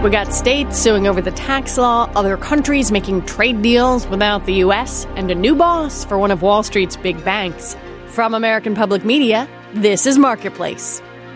We got states suing over the tax law, other countries making trade deals without the U.S., and a new boss for one of Wall Street's big banks. From American Public Media, this is Marketplace.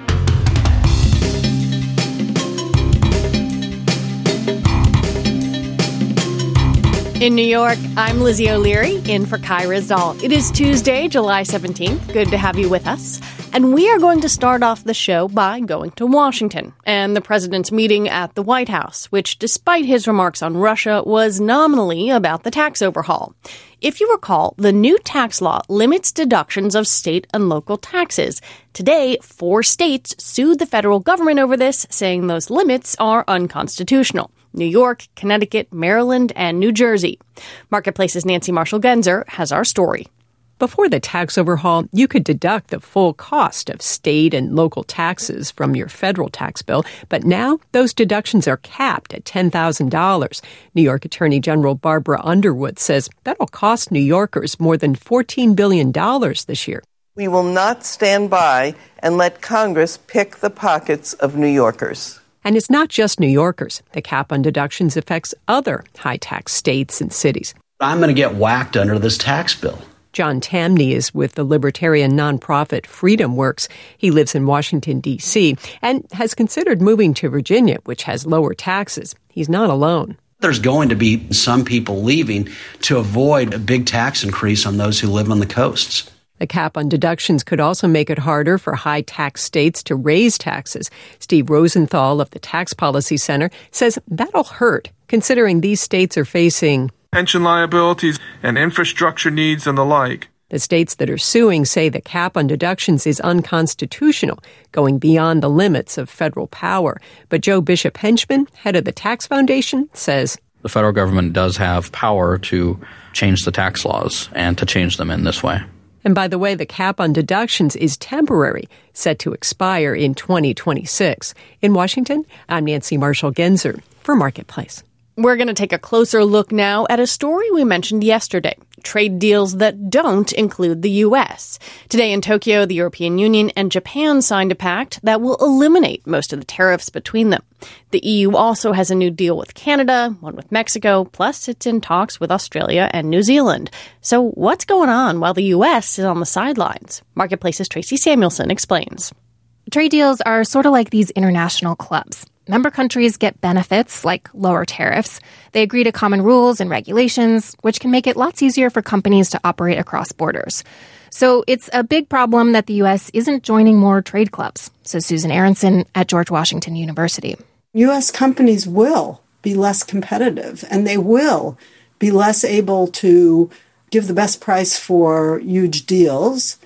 In New York, I'm Lizzie O'Leary, in for Kai Ryssdal. It is Tuesday, July 17th. Good to have you with us. And we are going to start off the show by going to Washington and the president's meeting at the White House, which, despite his remarks on Russia, was nominally about the tax overhaul. If you recall, the new tax law limits deductions of state and local taxes. Today, 4 states sued the federal government over this, saying those limits are unconstitutional. New York, Connecticut, Maryland, and New Jersey. Marketplace's Nancy Marshall-Genzer has our story. Before the tax overhaul, you could deduct the full cost of state and local taxes from your federal tax bill, but now those deductions are capped at $10,000. New York Attorney General Barbara Underwood says that'll cost New Yorkers more than $14 billion this year. We will not stand by and let Congress pick the pockets of New Yorkers. And it's not just New Yorkers. The cap on deductions affects other high-tax states and cities. I'm going to get whacked under this tax bill. John Tamny is with the libertarian nonprofit Freedom Works. He lives in Washington, D.C., and has considered moving to Virginia, which has lower taxes. He's not alone. There's going to be some people leaving to avoid a big tax increase on those who live on the coasts. The cap on deductions could also make it harder for high-tax states to raise taxes. Steve Rosenthal of the Tax Policy Center says that'll hurt, considering these states are facing pension liabilities and infrastructure needs and the like. The states that are suing say the cap on deductions is unconstitutional, going beyond the limits of federal power. But Joe Bishop-Henchman, head of the Tax Foundation, says the federal government does have power to change the tax laws and to change them in this way. And by the way, the cap on deductions is temporary, set to expire in 2026. In Washington, I'm Nancy Marshall-Genzer for Marketplace. We're going to take a closer look now at a story we mentioned yesterday, trade deals that don't include the U.S. Today in Tokyo, the European Union and Japan signed a pact that will eliminate most of the tariffs between them. The EU also has a new deal with Canada, one with Mexico, plus it's in talks with Australia and New Zealand. So what's going on while the U.S. is on the sidelines? Marketplace's Tracy Samuelson explains. Trade deals are sort of like these international clubs. Member countries get benefits like lower tariffs. They agree to common rules and regulations, which can make it lots easier for companies to operate across borders. So it's a big problem that the U.S. isn't joining more trade clubs, says Susan Aronson at George Washington University. U.S. companies will be less competitive, and they will be less able to give the best price for huge deals,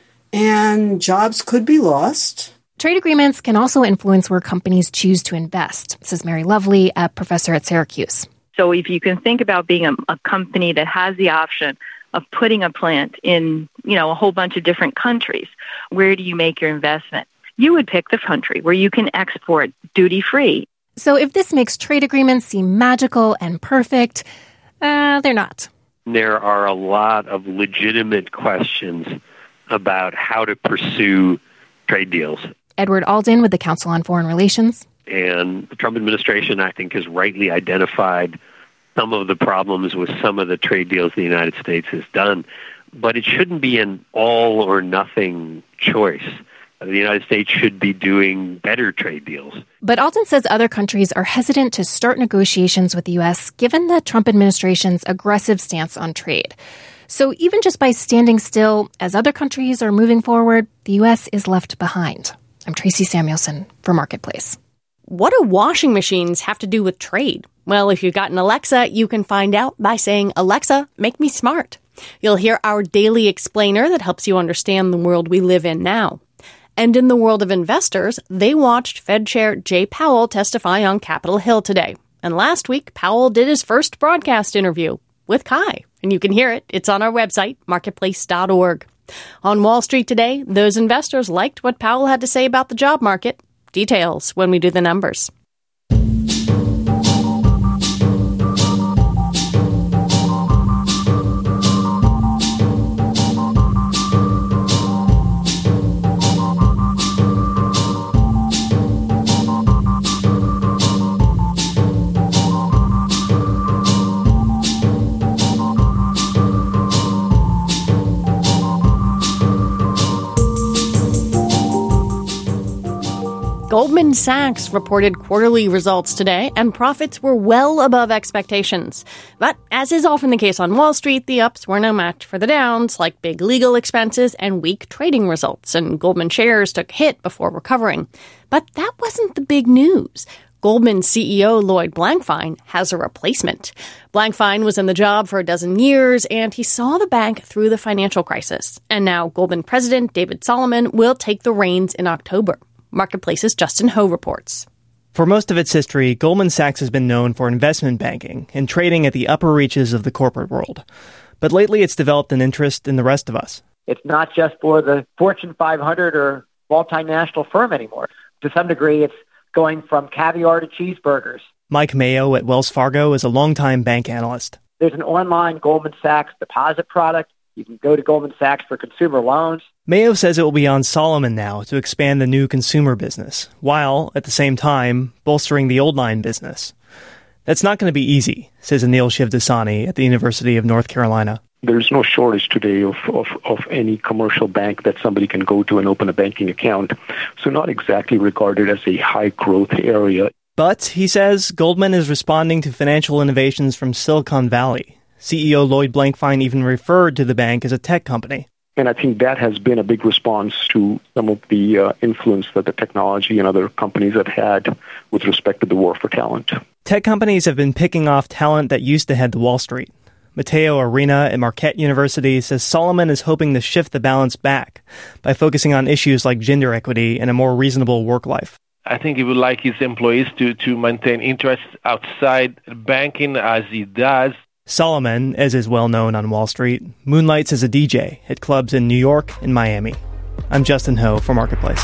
and jobs could be lost. Trade agreements can also influence where companies choose to invest, says Mary Lovely, a professor at Syracuse. So if you can think about being a company that has the option of putting a plant in, a whole bunch of different countries, where do you make your investment? You would pick the country where you can export duty-free. So if this makes trade agreements seem magical and perfect, they're not. There are a lot of legitimate questions about how to pursue trade deals. Edward Alden with the Council on Foreign Relations. And the Trump administration, I think, has rightly identified some of the problems with some of the trade deals the United States has done. But it shouldn't be an all or nothing choice. The United States should be doing better trade deals. But Alden says other countries are hesitant to start negotiations with the U.S. given the Trump administration's aggressive stance on trade. So even just by standing still as other countries are moving forward, the U.S. is left behind. I'm Tracy Samuelson for Marketplace. What do washing machines have to do with trade? Well, if you've got an Alexa, you can find out by saying, "Alexa, make me smart." You'll hear our daily explainer that helps you understand the world we live in now. And in the world of investors, they watched Fed Chair Jay Powell testify on Capitol Hill today. And last week, Powell did his first broadcast interview with Kai. And you can hear it. It's on our website, marketplace.org. On Wall Street today, those investors liked what Powell had to say about the job market. Details when we do the numbers. Goldman Sachs reported quarterly results today, and profits were well above expectations. But as is often the case on Wall Street, the ups were no match for the downs, like big legal expenses and weak trading results, and Goldman shares took a hit before recovering. But that wasn't the big news. Goldman CEO Lloyd Blankfein has a replacement. Blankfein was in the job for a dozen years, and he saw the bank through the financial crisis. And now Goldman president David Solomon will take the reins in October. Marketplace's Justin Ho reports. For most of its history, Goldman Sachs has been known for investment banking and trading at the upper reaches of the corporate world. But lately it's developed an interest in the rest of us. It's not just for the Fortune 500 or multinational firm anymore. To some degree, it's going from caviar to cheeseburgers. Mike Mayo at Wells Fargo is a longtime bank analyst. There's an online Goldman Sachs deposit product. You can go to Goldman Sachs for consumer loans. Mayo says it will be on Solomon now to expand the new consumer business, while, at the same time, bolstering the old line business. That's not going to be easy, says Anil Shivdasani at the University of North Carolina. There's no shortage today of any commercial bank that somebody can go to and open a banking account. So not exactly regarded as a high-growth area. But, he says, Goldman is responding to financial innovations from Silicon Valley. CEO Lloyd Blankfein even referred to the bank as a tech company. And I think that has been a big response to some of the influence that the technology and other companies have had with respect to the war for talent. Tech companies have been picking off talent that used to head to Wall Street. Matteo Arena at Marquette University says Solomon is hoping to shift the balance back by focusing on issues like gender equity and a more reasonable work life. I think he would like his employees to maintain interests outside banking as he does. Solomon, as is well known on Wall Street, moonlights as a DJ at clubs in New York and Miami. I'm Justin Ho for Marketplace.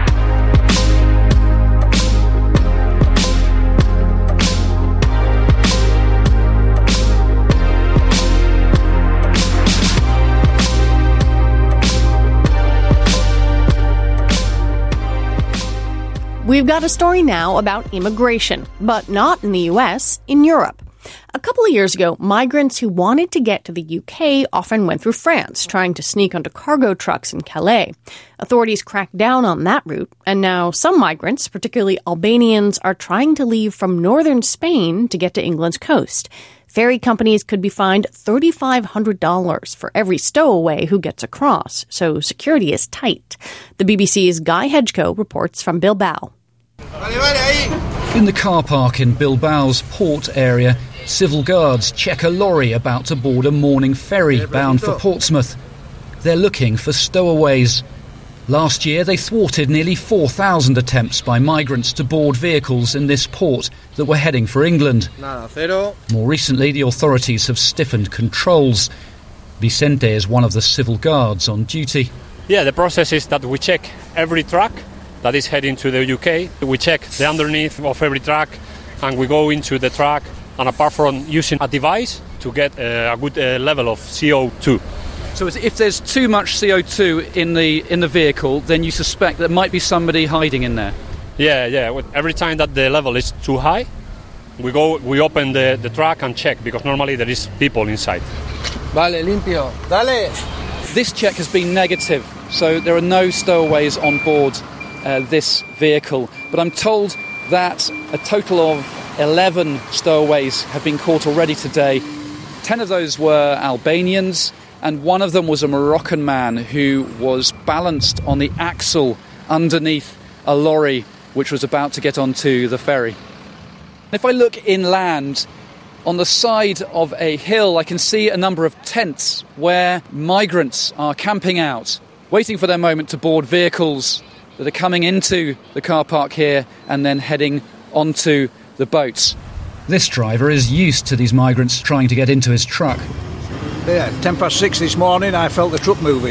We've got a story now about immigration, but not in the U.S., in Europe. A couple of years ago, migrants who wanted to get to the UK often went through France, trying to sneak onto cargo trucks in Calais. Authorities cracked down on that route, and now some migrants, particularly Albanians, are trying to leave from northern Spain to get to England's coast. Ferry companies could be fined $3,500 for every stowaway who gets across, so security is tight. The BBC's Guy Hedgecoe reports from Bilbao. In the car park in Bilbao's port area, civil guards check a lorry about to board a morning ferry bound for Portsmouth. They're looking for stowaways. Last year, they thwarted nearly 4,000 attempts by migrants to board vehicles in this port that were heading for England. More recently, the authorities have stiffened controls. Vicente is one of the civil guards on duty. Yeah, the process is that we check every truck that is heading to the UK. We check the underneath of every truck, and we go into the truck, and apart from using a device to get a good level of CO2. So if there's too much CO2 in the vehicle, then you suspect there might be somebody hiding in there? Yeah. Every time that the level is too high, we open the truck and check, because normally there is people inside. Vale, limpio. Dale! This check has been negative, so there are no stowaways on board this vehicle. But I'm told that a total of 11 stowaways have been caught already today. 10 of those were Albanians, and one of them was a Moroccan man who was balanced on the axle underneath a lorry which was about to get onto the ferry. If I look inland, on the side of a hill, I can see a number of tents where migrants are camping out, waiting for their moment to board vehicles that are coming into the car park here and then heading onto the boats. This driver is used to these migrants trying to get into his truck. Yeah, 6:10 this morning, I felt the truck moving.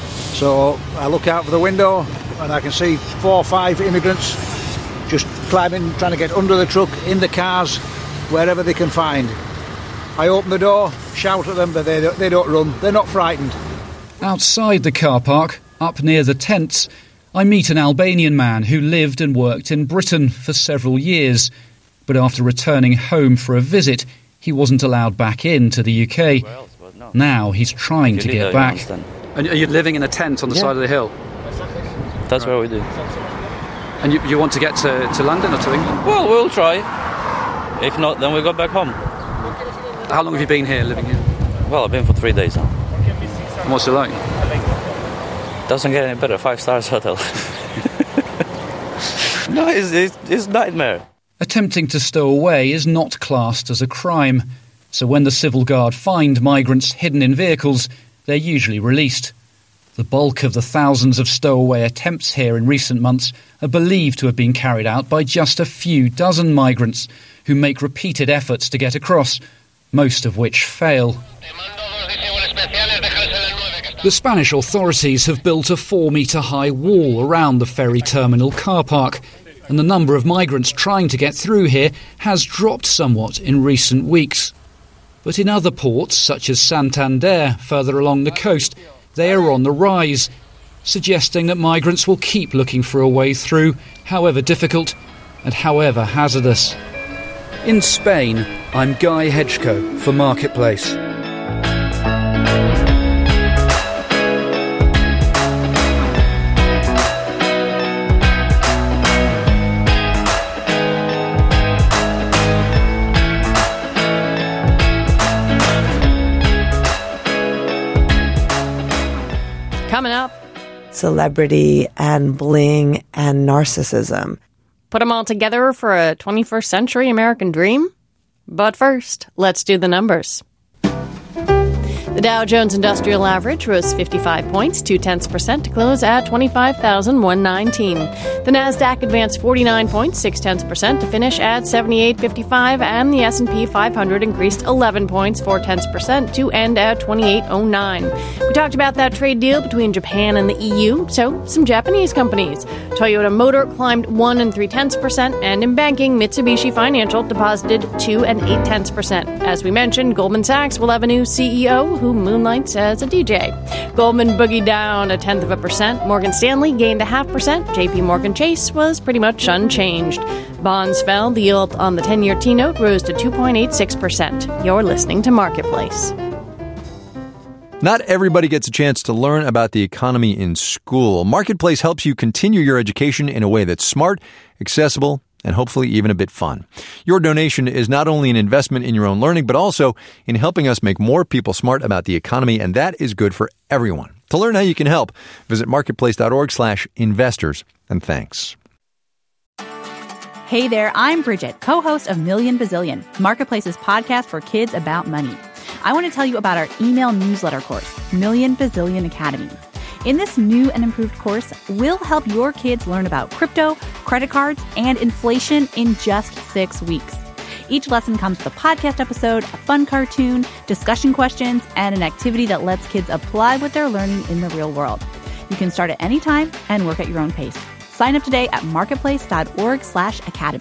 So I look out for the window and I can see 4 or 5 immigrants just climbing, trying to get under the truck, in the cars, wherever they can find. I open the door, shout at them, but they don't run. They're not frightened. Outside the car park, up near the tents, I meet an Albanian man who lived and worked in Britain for several years. But after returning home for a visit, he wasn't allowed back into the UK. Now he's trying to get back. And are you living in a tent on the side of the hill? That's what we do. And you want to get to London or to England? Well, we'll try. If not, then we'll go back home. How long have you been here, living here? Well, I've been for 3 days now. And what's it like? Doesn't get any better. 5-star hotel. No, it's nightmare. Attempting to stow away is not classed as a crime. So when the Civil Guard find migrants hidden in vehicles, they're usually released. The bulk of the thousands of stowaway attempts here in recent months are believed to have been carried out by just a few dozen migrants who make repeated efforts to get across, most of which fail. The Spanish authorities have built a 4-metre-high wall around the ferry terminal car park, and the number of migrants trying to get through here has dropped somewhat in recent weeks. But in other ports, such as Santander, further along the coast, they are on the rise, suggesting that migrants will keep looking for a way through, however difficult and however hazardous. In Spain, I'm Guy Hedgecoe for Marketplace. Coming up, celebrity and bling and narcissism. Put them all together for a 21st century American dream? But first, let's do the numbers. The Dow Jones Industrial Average rose 55 points, 0.2% to close at 25,119. The Nasdaq advanced 49 points, 0.6% to finish at 78.55, and the S&P 500 increased 11 points, 0.4% to end at 28.09. We talked about that trade deal between Japan and the EU, so some Japanese companies. Toyota Motor climbed 1 3/10%, and in banking, Mitsubishi Financial deposited 2 0.8%. As we mentioned, Goldman Sachs will have a new CEO who moonlights as a DJ. Goldman boogied down 0.1%. Morgan Stanley gained 0.5%. JP Morgan Chase was pretty much unchanged. Bonds fell. The yield on the 10-year T-note rose to 2.86%. You're listening to Marketplace. Not everybody gets a chance to learn about the economy in school. Marketplace helps you continue your education in a way that's smart, accessible, and hopefully even a bit fun. Your donation is not only an investment in your own learning, but also in helping us make more people smart about the economy, and that is good for everyone. To learn how you can help, visit marketplace.org/investors, and thanks. Hey there, I'm Bridget, co-host of Million Bazillion, Marketplace's podcast for kids about money. I want to tell you about our email newsletter course, Million Bazillion Academy. In this new and improved course, we'll help your kids learn about crypto, credit cards, and inflation in just 6 weeks. Each lesson comes with a podcast episode, a fun cartoon, discussion questions, and an activity that lets kids apply what they're learning in the real world. You can start at any time and work at your own pace. Sign up today at marketplace.org/academy.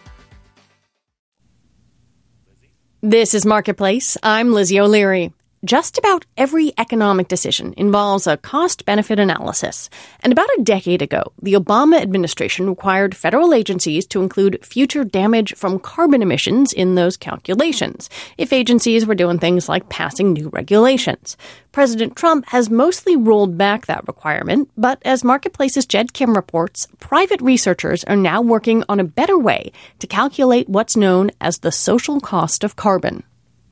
This is Marketplace. I'm Lizzie O'Leary. Just about every economic decision involves a cost-benefit analysis. And about a decade ago, the Obama administration required federal agencies to include future damage from carbon emissions in those calculations, if agencies were doing things like passing new regulations. President Trump has mostly rolled back that requirement, but as Marketplace's Jed Kim reports, private researchers are now working on a better way to calculate what's known as the social cost of carbon.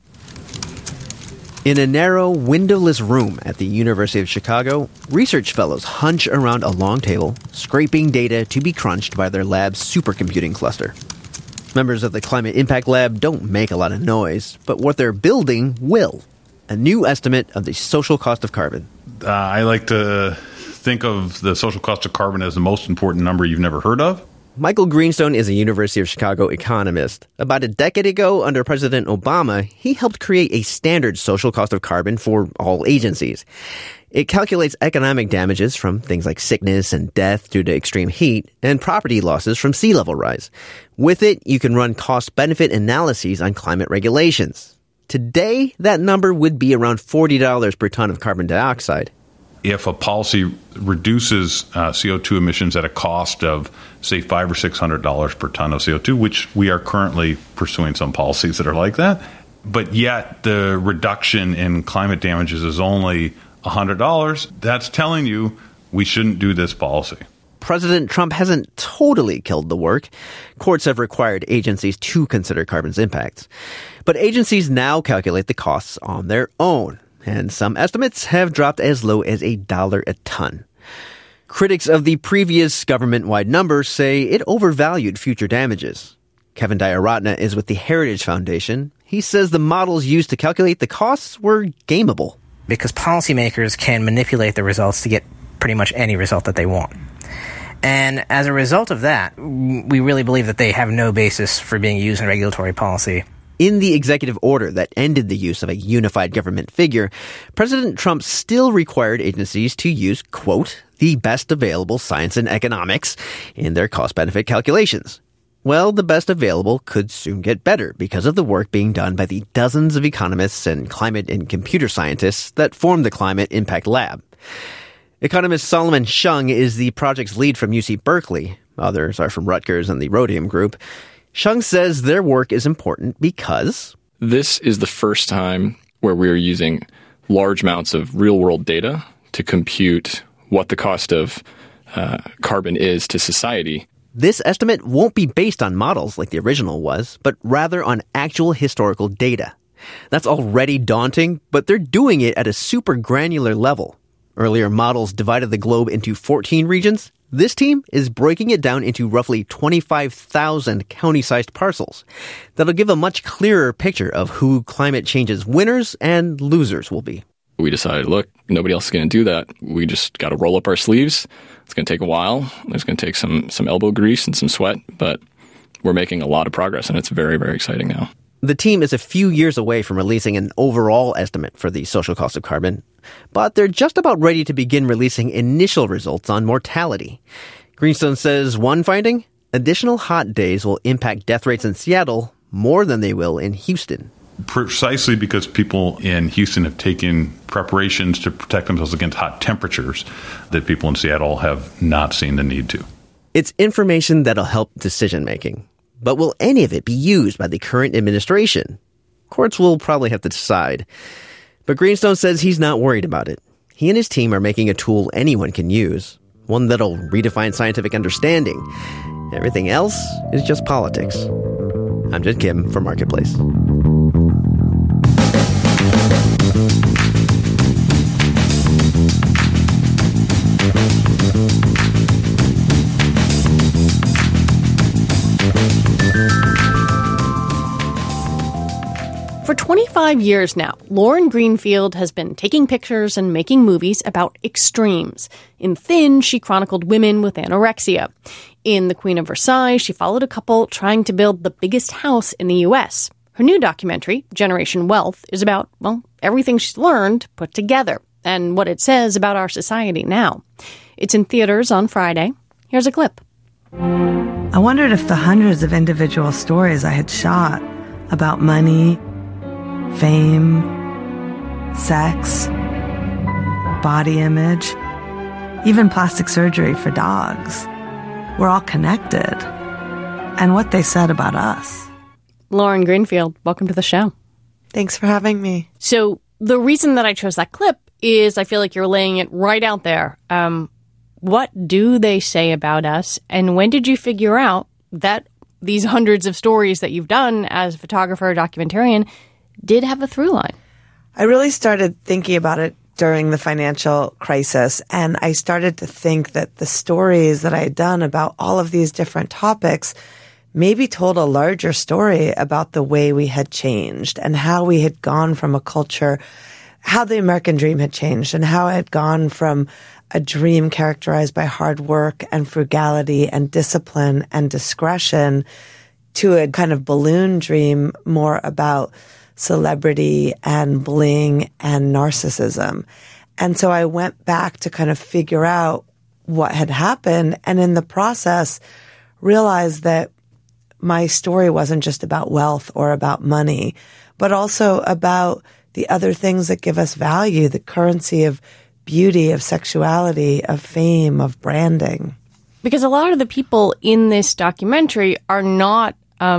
In a narrow, windowless room at the University of Chicago, research fellows hunch around a long table, scraping data to be crunched by their lab's supercomputing cluster. Members of the Climate Impact Lab don't make a lot of noise, but what they're building will. A new estimate of the social cost of carbon. I like to think of the social cost of carbon as the most important number you've never heard of. Michael Greenstone is a University of Chicago economist. About a decade ago, under President Obama, he helped create a standard social cost of carbon for all agencies. It calculates economic damages from things like sickness and death due to extreme heat and property losses from sea level rise. With it, you can run cost-benefit analyses on climate regulations. Today, that number would be around $40 per ton of carbon dioxide. If a policy reduces CO2 emissions at a cost of, say, $500 or $600 per ton of CO2, which we are currently pursuing some policies that are like that, but yet the reduction in climate damages is only $100, that's telling you we shouldn't do this policy. President Trump hasn't totally killed the work. Courts have required agencies to consider carbon's impacts. But agencies now calculate the costs on their own, and some estimates have dropped as low as $1 a ton. Critics of the previous government-wide numbers say it overvalued future damages. Kevin Diaratna is with the Heritage Foundation. He says the models used to calculate the costs were gameable. Because policymakers can manipulate the results to get pretty much any result that they want. And as a result of that, we really believe that they have no basis for being used in regulatory policy. In the executive order that ended the use of a unified government figure, President Trump still required agencies to use, quote, the best available science and economics in their cost-benefit calculations. Well, the best available could soon get better because of the work being done by the dozens of economists and climate and computer scientists that form the Climate Impact Lab. Economist Solomon Shung is the project's lead from UC Berkeley. Others are from Rutgers and the Rhodium Group. Shung says their work is important because this is the first time where we are using large amounts of real-world data to compute what the cost of carbon is to society. This estimate won't be based on models like the original was, but rather on actual historical data. That's already daunting, but they're doing it at a super granular level. Earlier models divided the globe into 14 regions. This team is breaking it down into roughly 25,000 county-sized parcels. That'll give a much clearer picture of who climate change's winners and losers will be. We decided, look, nobody else is going to do that. We just got to roll up our sleeves. It's going to take a while. It's going to take some elbow grease and some sweat, but we're making a lot of progress, and it's very, very exciting now. The team is a few years away from releasing an overall estimate for the social cost of carbon, but they're just about ready to begin releasing initial results on mortality. Greenstone says one finding, additional hot days will impact death rates in Seattle more than they will in Houston. Precisely because people in Houston have taken preparations to protect themselves against hot temperatures that people in Seattle have not seen the need to. It's information that'll help decision-making. But will any of it be used by the current administration? Courts will probably have to decide. But Greenstone says he's not worried about it. He and his team are making a tool anyone can use, one that'll redefine scientific understanding. Everything else is just politics. I'm Jed Kim for Marketplace. For 25 years now, Lauren Greenfield has been taking pictures and making movies about extremes. In Thin, she chronicled women with anorexia. In The Queen of Versailles, she followed a couple trying to build the biggest house in the U.S. Her new documentary, Generation Wealth, is about, well, everything she's learned put together and what it says about our society now. It's in theaters on Friday. Here's a clip. I wondered if the hundreds of individual stories I had shot about money, fame, sex, body image, even plastic surgery for dogs, were all connected, and what they said about us. Lauren Greenfield, welcome to the show. Thanks for having me. So the reason that I chose that clip is I feel like you're laying it right out there. What do they say about us, and when did you figure out that these hundreds of stories that you've done as a photographer or documentarian did have a through line? I really started thinking about it during the financial crisis, and I started to think that the stories that I had done about all of these different topics maybe told a larger story about the way we had changed and how we had gone from a culture, how the American dream had changed and how it had gone from a dream characterized by hard work and frugality and discipline and discretion to a kind of balloon dream more about celebrity and bling and narcissism. And so I went back to kind of figure out what had happened, and in the process realized that my story wasn't just about wealth or about money, but also about the other things that give us value, the currency of beauty, of sexuality, of fame, of branding. Because a lot of the people in this documentary are not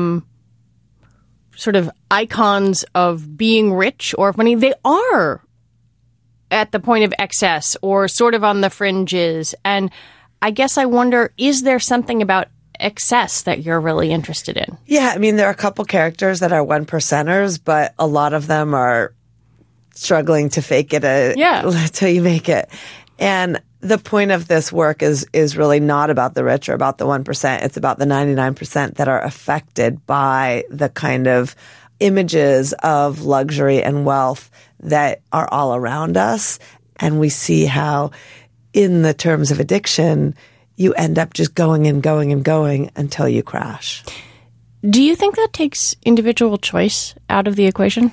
sort of icons of being rich or of money. They are at the point of excess or sort of on the fringes. And I guess I wonder, is there something about excess that you're really interested in? Yeah, I mean, there are a couple characters that are 1%ers, but a lot of them are struggling to fake it until you make it. And the point of this work is really not about the rich or about the 1%. It's about the 99% that are affected by the kind of images of luxury and wealth that are all around us. And we see how, in the terms of addiction, you end up just going and going and going until you crash. Do you think that takes individual choice out of the equation?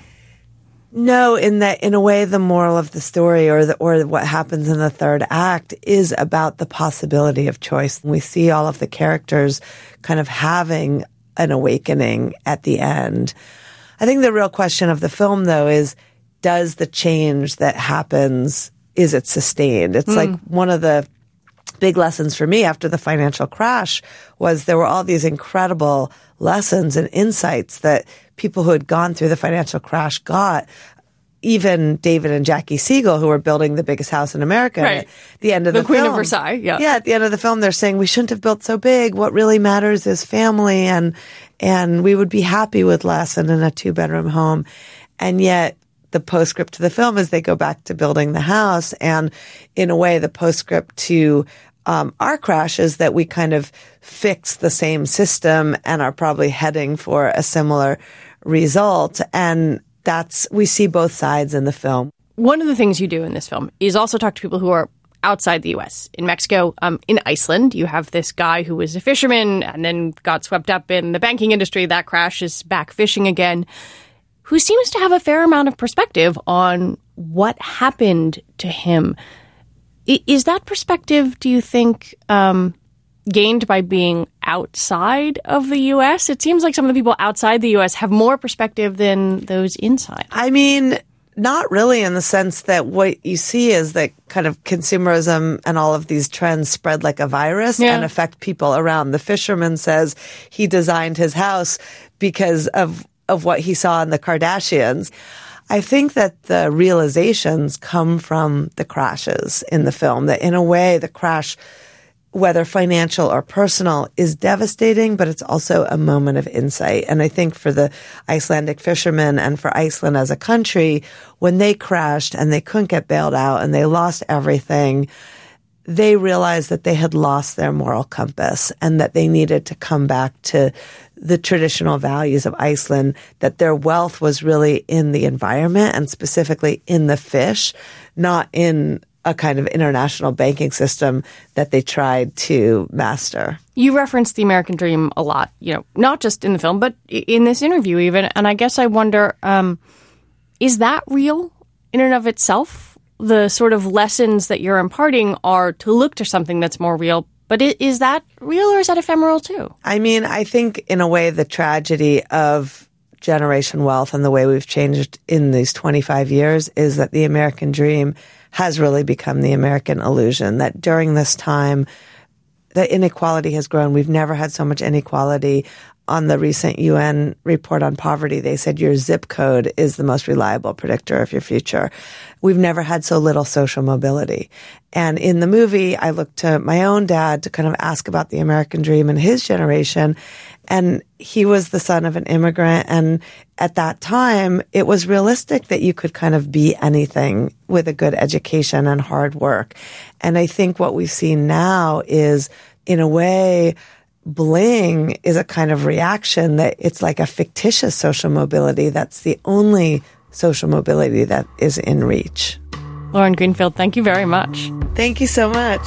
No, in that, in a way, the moral of the story or what happens in the third act is about the possibility of choice. We see all of the characters kind of having an awakening at the end. I think the real question of the film, though, is does the change that happens, is it sustained? It's like one of the big lessons for me after the financial crash was there were all these incredible lessons and insights that people who had gone through the financial crash got. Even David and Jackie Siegel, who were building the biggest house in America, right. At the end of the film. The Queen of Versailles, yeah. Yeah, at the end of the film, they're saying we shouldn't have built so big. What really matters is family, and we would be happy with less and in a 2-bedroom home. And yet, the postscript to the film is they go back to building the house. And in a way, the postscript to our crash is that we kind of fix the same system and are probably heading for a similar result. And we see both sides in the film. One of the things you do in this film is also talk to people who are outside the U.S. In Mexico, in Iceland, you have this guy who was a fisherman and then got swept up in the banking industry. That crash is back fishing again, who seems to have a fair amount of perspective on what happened to him. Is that perspective, do you think, gained by being outside of the U.S.? It seems like some of the people outside the U.S. have more perspective than those inside. I mean, not really, in the sense that what you see is that kind of consumerism and all of these trends spread like a virus and affect people around. The fisherman says he designed his house because of what he saw in the Kardashians. I think that the realizations come from the crashes in the film, that in a way the crash, whether financial or personal, is devastating, but it's also a moment of insight. And I think for the Icelandic fishermen and for Iceland as a country, when they crashed and they couldn't get bailed out and they lost everything, they realized that they had lost their moral compass and that they needed to come back to the traditional values of Iceland, that their wealth was really in the environment and specifically in the fish, not in a kind of international banking system that they tried to master. You referenced the American dream a lot, not just in the film, but in this interview even. And I guess I wonder, is that real in and of itself? The sort of lessons that you're imparting are to look to something that's more real. But is that real or is that ephemeral too? I mean, I think in a way the tragedy of generation wealth and the way we've changed in these 25 years is that the American dream has really become the American illusion, that during this time, the inequality has grown. We've never had so much inequality. On the recent UN report on poverty, they said your zip code is the most reliable predictor of your future. We've never had so little social mobility. And in the movie, I looked to my own dad to kind of ask about the American dream and his generation. And he was the son of an immigrant. And at that time, it was realistic that you could kind of be anything with a good education and hard work. And I think what we've seen now is, in a way, bling is a kind of reaction that it's like a fictitious social mobility. That's the only social mobility that is in reach. Lauren Greenfield, thank you very much. Thank you so much.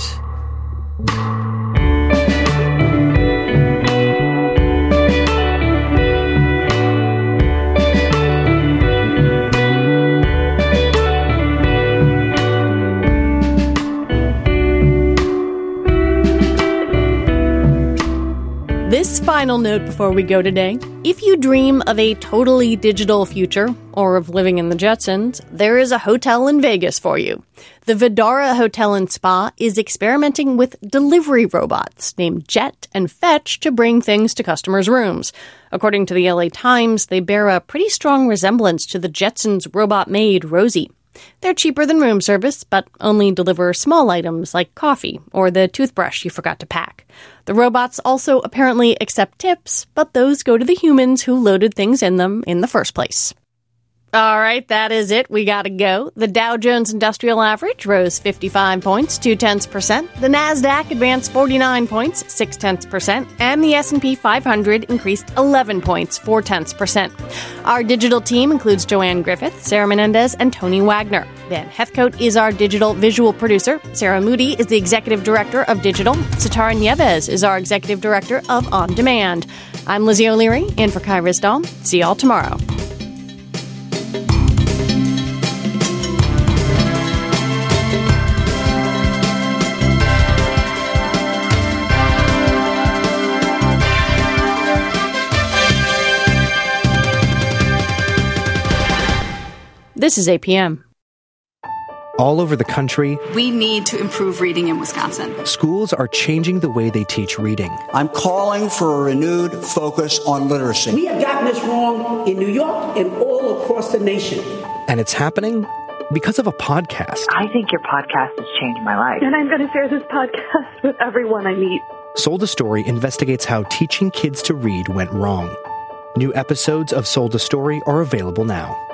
This final note before we go today. If you dream of a totally digital future, or of living in the Jetsons, there is a hotel in Vegas for you. The Vdara Hotel and Spa is experimenting with delivery robots named Jet and Fetch to bring things to customers' rooms. According to the LA Times, they bear a pretty strong resemblance to the Jetsons' robot maid, Rosie. They're cheaper than room service, but only deliver small items like coffee or the toothbrush you forgot to pack. The robots also apparently accept tips, but those go to the humans who loaded things in them in the first place. All right, that is it. We gotta go. The Dow Jones Industrial Average rose 55 points, 0.2%. The Nasdaq advanced 49 points, 0.6%. And the S&P 500 increased 11 points, 0.4%. Our digital team includes Joanne Griffith, Sarah Menendez, and Tony Wagner. Ben Heathcote is our digital visual producer. Sarah Moody is the executive director of digital. Satara Nieves is our executive director of On Demand. I'm Lizzie O'Leary, in for Kai Risdall. See y'all tomorrow. This is APM. All over the country, we need to improve reading in Wisconsin. Schools are changing the way they teach reading. I'm calling for a renewed focus on literacy. We have gotten this wrong in New York and all across the nation. And it's happening because of a podcast. I think your podcast has changed my life. And I'm going to share this podcast with everyone I meet. Sold a Story investigates how teaching kids to read went wrong. New episodes of Sold a Story are available now.